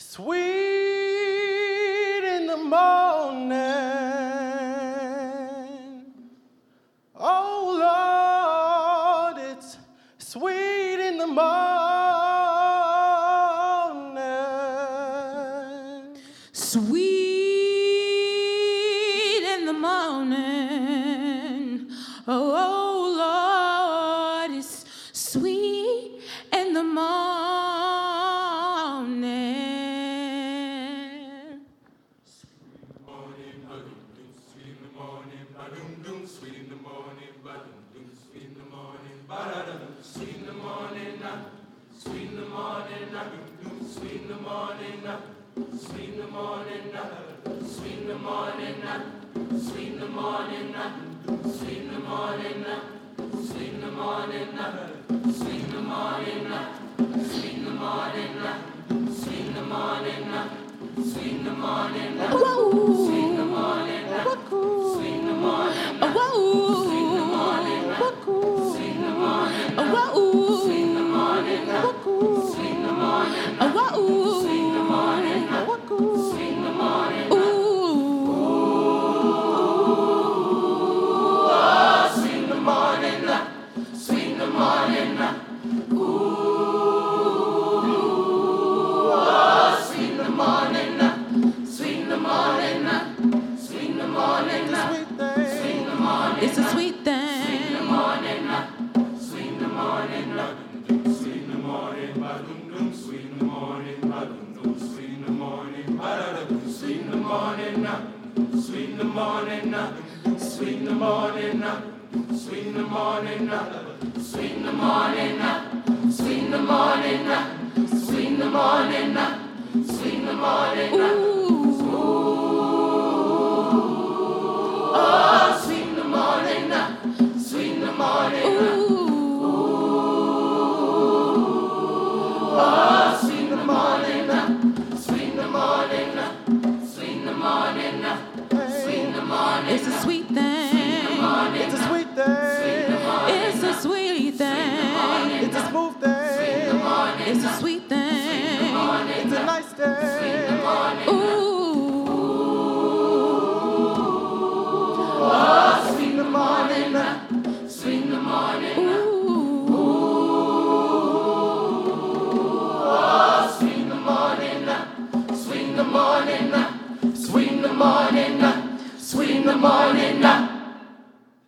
Sweet in the morning, oh Lord, it's sweet in the morning. Sweet in the morning, oh Lord, it's sweet in the morning. Sweet in the morning, sweet in the morning, sweet in the morning, sweet in the morning, sweet in the morning, sweet in the morning, sweet in the morning, sweet in the morning, sweet in the morning, sweet in the morning, sweet in the morning, sweet in the morning, sweet in the morning, sweet in the morning, sweet in the morning, sweet in the morning. It's a sweet thing. Sweet in the morning, sweet in the morning, sweet in the morning, sweet in the morning, sweet in the morning, sweet in the morning, sweet in the morning, sweet in the morning, sweet in the morning, sweet in the morning, sweet in the morning, sweet in the morning, sweet in the morning. Sweet in the morning, sweet in the morning. Sweet in the morning, sweet in the morning, sweet in the morning, sweet in the morning. It's a sweet thing. It's a sweet thing. It's a sweet thing. It's a smooth thing. It's a sweet